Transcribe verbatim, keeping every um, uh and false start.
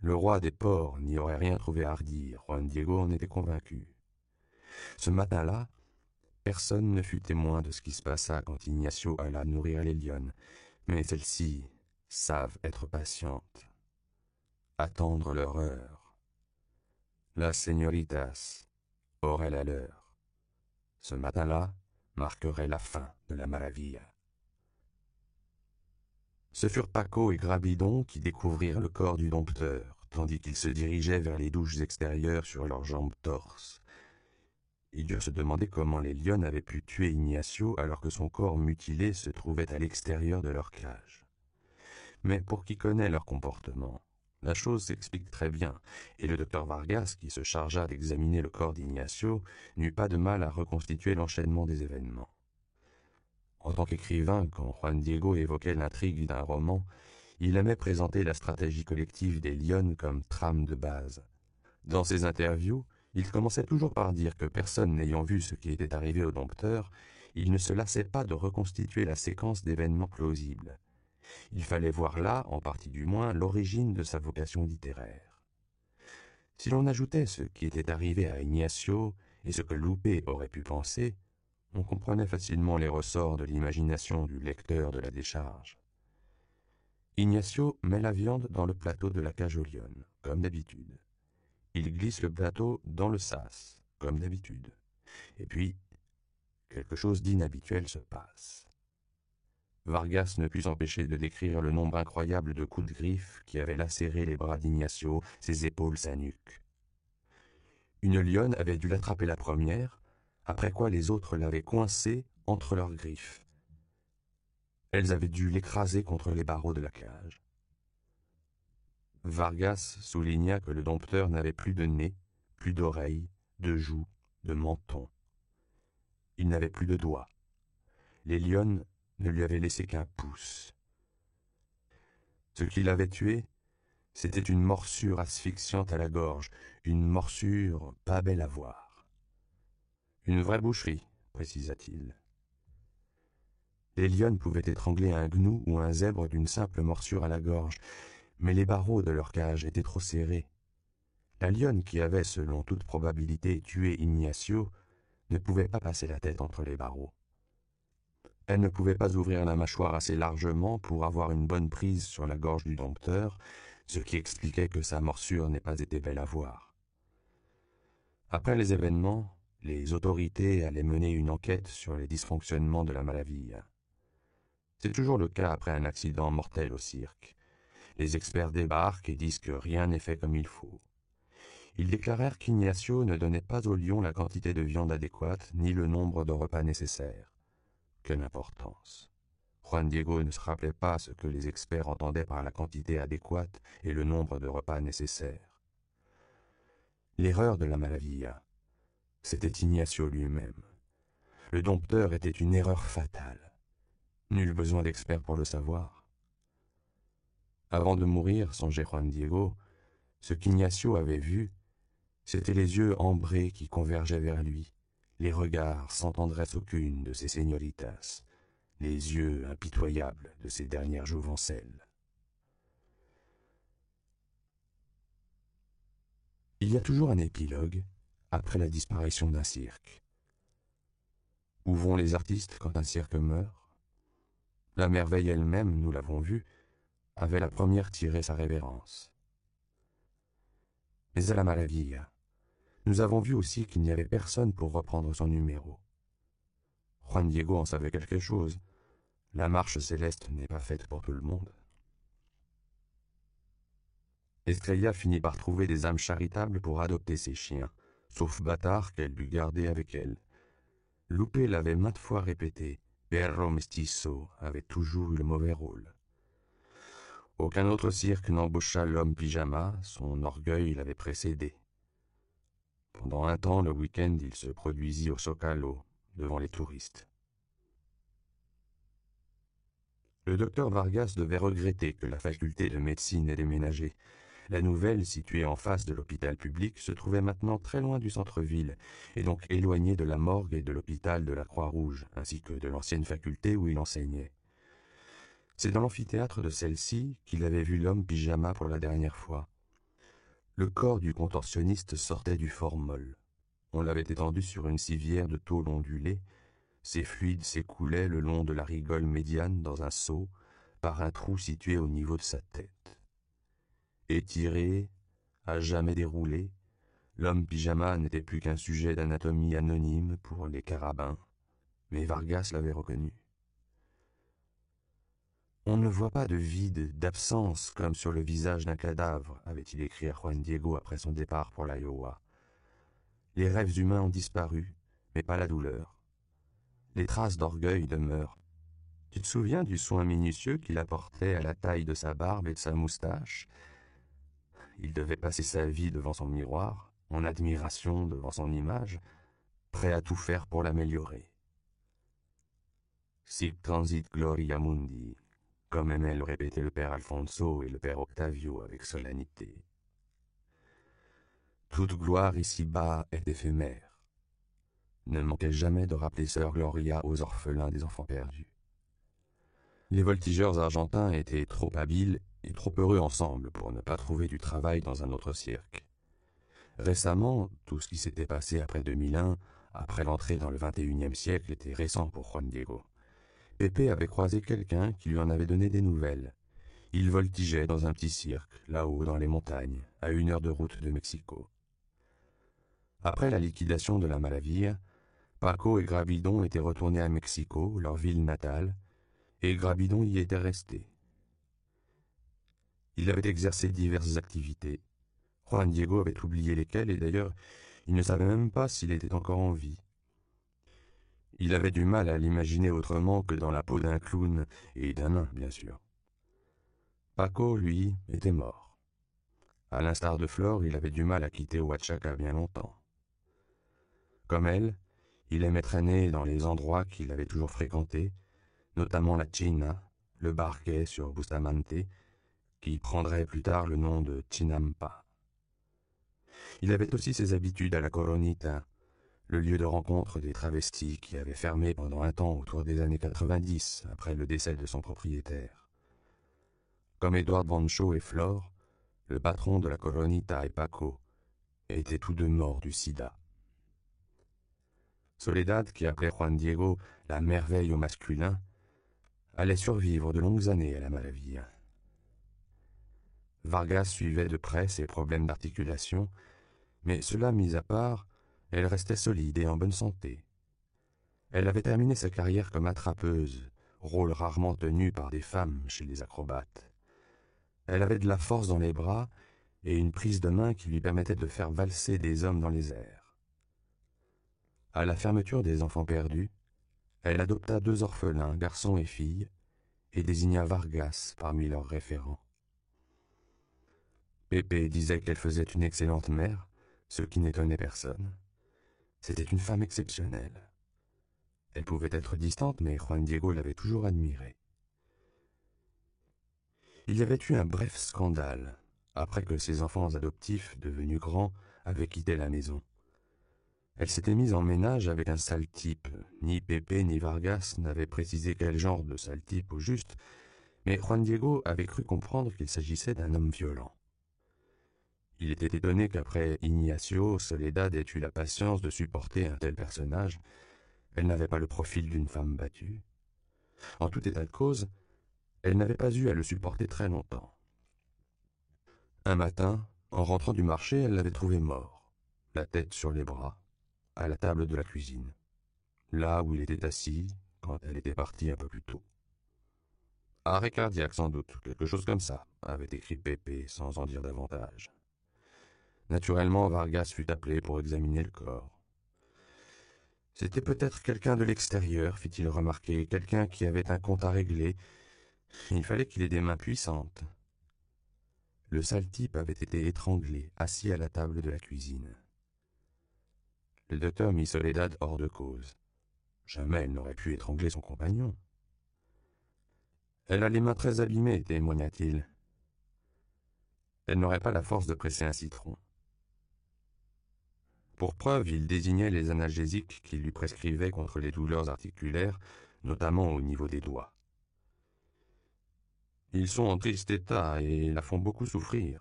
Le roi des porcs n'y aurait rien trouvé à redire, Juan Diego en était convaincu. Ce matin-là, personne ne fut témoin de ce qui se passa quand Ignacio alla nourrir les lionnes, mais celles-ci savent être patientes, attendre leur heure. Las señoritas auraient la leur. Ce matin-là marquerait la fin de la maravilla. Ce furent Paco et Grabidon qui découvrirent le corps du dompteur, tandis qu'ils se dirigeaient vers les douches extérieures sur leurs jambes torses. Ils durent se demander comment les lionnes avaient pu tuer Ignacio alors que son corps mutilé se trouvait à l'extérieur de leur cage. Mais pour qui connaît leur comportement, la chose s'explique très bien, et le docteur Vargas, qui se chargea d'examiner le corps d'Ignacio, n'eut pas de mal à reconstituer l'enchaînement des événements. En tant qu'écrivain, quand Juan Diego évoquait l'intrigue d'un roman, il aimait présenter la stratégie collective des lionnes comme trame de base. Dans ses interviews, il commençait toujours par dire que personne n'ayant vu ce qui était arrivé au dompteur, il ne se lassait pas de reconstituer la séquence d'événements plausibles. Il fallait voir là, en partie du moins, l'origine de sa vocation littéraire. Si l'on ajoutait ce qui était arrivé à Ignacio et ce que Loupé aurait pu penser, on comprenait facilement les ressorts de l'imagination du lecteur de la décharge. Ignacio met la viande dans le plateau de la cage aux lionnes, comme d'habitude. Il glisse le plateau dans le sas, comme d'habitude. Et puis, quelque chose d'inhabituel se passe. Vargas ne put s'empêcher de décrire le nombre incroyable de coups de griffe qui avaient lacéré les bras d'Ignacio, ses épaules, sa nuque. Une lionne avait dû l'attraper la première, après quoi les autres l'avaient coincé entre leurs griffes. Elles avaient dû l'écraser contre les barreaux de la cage. Vargas souligna que le dompteur n'avait plus de nez, plus d'oreilles, de joues, de menton. Il n'avait plus de doigts. Les lionnes ne lui avaient laissé qu'un pouce. Ce qui l'avait tué, c'était une morsure asphyxiante à la gorge, une morsure pas belle à voir. Une vraie boucherie, précisa-t-il. Les lionnes pouvaient étrangler un gnou ou un zèbre d'une simple morsure à la gorge, mais les barreaux de leur cage étaient trop serrés. La lionne qui avait, selon toute probabilité, tué Ignacio, ne pouvait pas passer la tête entre les barreaux. Elle ne pouvait pas ouvrir la mâchoire assez largement pour avoir une bonne prise sur la gorge du dompteur, ce qui expliquait que sa morsure n'ait pas été belle à voir. Après les événements, les autorités allaient mener une enquête sur les dysfonctionnements de la malavilla. C'est toujours le cas après un accident mortel au cirque. Les experts débarquent et disent que rien n'est fait comme il faut. Ils déclarèrent qu'Ignacio ne donnait pas aux lions la quantité de viande adéquate ni le nombre de repas nécessaires. Quelle importance! Juan Diego ne se rappelait pas ce que les experts entendaient par la quantité adéquate et le nombre de repas nécessaires. L'erreur de la malavilla, c'était Ignacio lui-même. Le dompteur était une erreur fatale. Nul besoin d'experts pour le savoir. Avant de mourir, songeait Juan Diego, ce qu'Ignacio avait vu, c'étaient les yeux ambrés qui convergeaient vers lui, les regards sans tendresse aucune de ces señoritas, les yeux impitoyables de ces dernières jouvencelles. Il y a toujours un épilogue après la disparition d'un cirque. Où vont les artistes quand un cirque meurt? La merveille elle-même, nous l'avons vu, avait la première tiré sa révérence. Mais à la malavilla, nous avons vu aussi qu'il n'y avait personne pour reprendre son numéro. Juan Diego en savait quelque chose. La marche céleste n'est pas faite pour tout le monde. Estrella finit par trouver des âmes charitables pour adopter ses chiens, sauf Bâtard qu'elle dut garder avec elle. Loupé l'avait maintes fois répété, Perro Mestizo avait toujours eu le mauvais rôle. Aucun autre cirque n'embaucha l'homme pyjama, son orgueil l'avait précédé. Pendant un temps, le week-end, il se produisit au Zocalo, devant les touristes. Le docteur Vargas devait regretter que la faculté de médecine ait déménagé. La nouvelle, située en face de l'hôpital public, se trouvait maintenant très loin du centre-ville, et donc éloignée de la morgue et de l'hôpital de la Croix-Rouge, ainsi que de l'ancienne faculté où il enseignait. C'est dans l'amphithéâtre de celle-ci qu'il avait vu l'homme pyjama pour la dernière fois. Le corps du contorsionniste sortait du formol. On l'avait étendu sur une civière de tôle ondulée. Ses fluides s'écoulaient le long de la rigole médiane dans un seau, par un trou situé au niveau de sa tête. Étiré, à jamais déroulé, l'homme pyjama n'était plus qu'un sujet d'anatomie anonyme pour les carabins, mais Vargas l'avait reconnu. On ne voit pas de vide, d'absence, comme sur le visage d'un cadavre, avait-il écrit à Juan Diego après son départ pour l'Iowa. Les rêves humains ont disparu, mais pas la douleur. Les traces d'orgueil demeurent. Tu te souviens du soin minutieux qu'il apportait à la taille de sa barbe et de sa moustache? Il devait passer sa vie devant son miroir, en admiration devant son image, prêt à tout faire pour l'améliorer. Sic transit gloria mundi, comme aimaient le répéter le père Alfonso et le père Octavio avec solennité. Toute gloire ici-bas est éphémère. Ne manquait jamais de rappeler sœur Gloria aux orphelins des enfants perdus. Les voltigeurs argentins étaient trop habiles et trop heureux ensemble pour ne pas trouver du travail dans un autre cirque. Récemment, tout ce qui s'était passé après deux mille un, après l'entrée dans le vingt et unième siècle, était récent pour Juan Diego. Pepe avait croisé quelqu'un qui lui en avait donné des nouvelles. Il voltigeait dans un petit cirque, là-haut dans les montagnes, à une heure de route de Mexico. Après la liquidation de la Malavia, Paco et Grabidon étaient retournés à Mexico, leur ville natale, et Grabidon y était resté. Il avait exercé diverses activités. Juan Diego avait oublié lesquelles, et d'ailleurs, il ne savait même pas s'il était encore en vie. Il avait du mal à l'imaginer autrement que dans la peau d'un clown et d'un nain, bien sûr. Paco, lui, était mort. À l'instar de Flore, il avait du mal à quitter Oaxaca bien longtemps. Comme elle, il aimait traîner dans les endroits qu'il avait toujours fréquentés, notamment la China, le bar gay sur Bustamante, qui prendrait plus tard le nom de Chinampa. Il avait aussi ses habitudes à la Coronita, le lieu de rencontre des travestis qui avait fermé pendant un temps autour des années quatre-vingt-dix, après le décès de son propriétaire. Comme Edward Bancho et Flore, le patron de la Coronita et Paco étaient tous deux morts du sida. Soledad, qui appelait Juan Diego la merveille au masculin, allait survivre de longues années à la maladie. Vargas suivait de près ses problèmes d'articulation, mais cela mis à part, elle restait solide et en bonne santé. Elle avait terminé sa carrière comme attrapeuse, rôle rarement tenu par des femmes chez les acrobates. Elle avait de la force dans les bras et une prise de main qui lui permettait de faire valser des hommes dans les airs. À la fermeture des enfants perdus, elle adopta deux orphelins, garçons et filles, et désigna Vargas parmi leurs référents. Pepe disait qu'elle faisait une excellente mère, ce qui n'étonnait personne. C'était une femme exceptionnelle. Elle pouvait être distante, mais Juan Diego l'avait toujours admirée. Il y avait eu un bref scandale, après que ses enfants adoptifs, devenus grands, avaient quitté la maison. Elle s'était mise en ménage avec un sale type. Ni Pepe ni Vargas n'avaient précisé quel genre de sale type au juste, mais Juan Diego avait cru comprendre qu'il s'agissait d'un homme violent. Il était étonné qu'après Ignacio, Soledad ait eu la patience de supporter un tel personnage. Elle n'avait pas le profil d'une femme battue. En tout état de cause, elle n'avait pas eu à le supporter très longtemps. Un matin, en rentrant du marché, elle l'avait trouvé mort, la tête sur les bras, à la table de la cuisine, là où il était assis quand elle était partie un peu plus tôt. Arrêt cardiaque sans doute, quelque chose comme ça, avait écrit Pepe sans en dire davantage. Naturellement, Vargas fut appelé pour examiner le corps. C'était peut-être quelqu'un de l'extérieur, fit-il remarquer, quelqu'un qui avait un compte à régler. Il fallait qu'il ait des mains puissantes. Le sale type avait été étranglé, assis à la table de la cuisine. Le docteur mit Soledad hors de cause. Jamais elle n'aurait pu étrangler son compagnon. Elle a les mains très abîmées, témoigna-t-il. Elle n'aurait pas la force de presser un citron. Pour preuve, il désignait les analgésiques qu'il lui prescrivait contre les douleurs articulaires, notamment au niveau des doigts. Ils sont en triste état et la font beaucoup souffrir.